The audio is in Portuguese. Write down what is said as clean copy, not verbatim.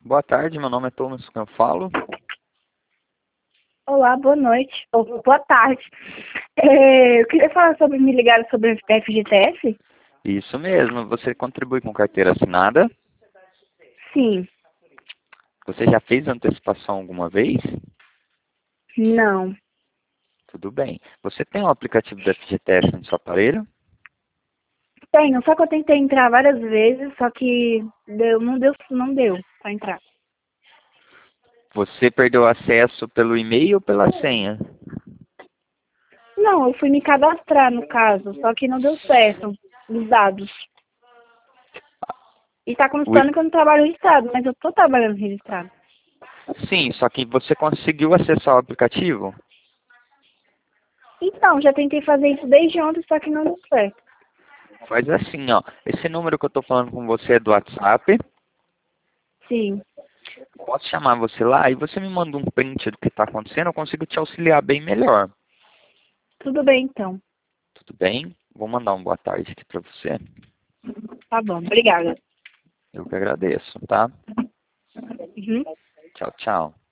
Boa tarde, meu nome é Thomas, que eu falo. Olá, boa noite. Ou boa tarde. Eu queria falar sobre, me ligar sobre o FGTS? Isso mesmo, você contribui com carteira assinada? Sim. Você já fez antecipação alguma vez? Não. Tudo bem. Você tem um aplicativo do FGTS no seu aparelho? Tenho, só que eu tentei entrar várias vezes, só que não deu para entrar. Você perdeu acesso pelo e-mail ou pela senha? Não, eu fui me cadastrar no caso, só que não deu certo os dados. E tá O constando que eu não trabalho registrado, mas eu tô trabalhando registrado. Sim, só que você conseguiu acessar o aplicativo? Então, já tentei fazer isso desde ontem, só que não deu certo. Faz assim, ó. Esse número que eu estou falando com você é do WhatsApp. Sim. Posso chamar você lá e você me manda um print do que está acontecendo, eu consigo te auxiliar bem melhor. Tudo bem, então. Tudo bem? Vou mandar um boa tarde aqui para você. Tá bom, obrigada. Eu que agradeço, tá? Uhum. Tchau, tchau.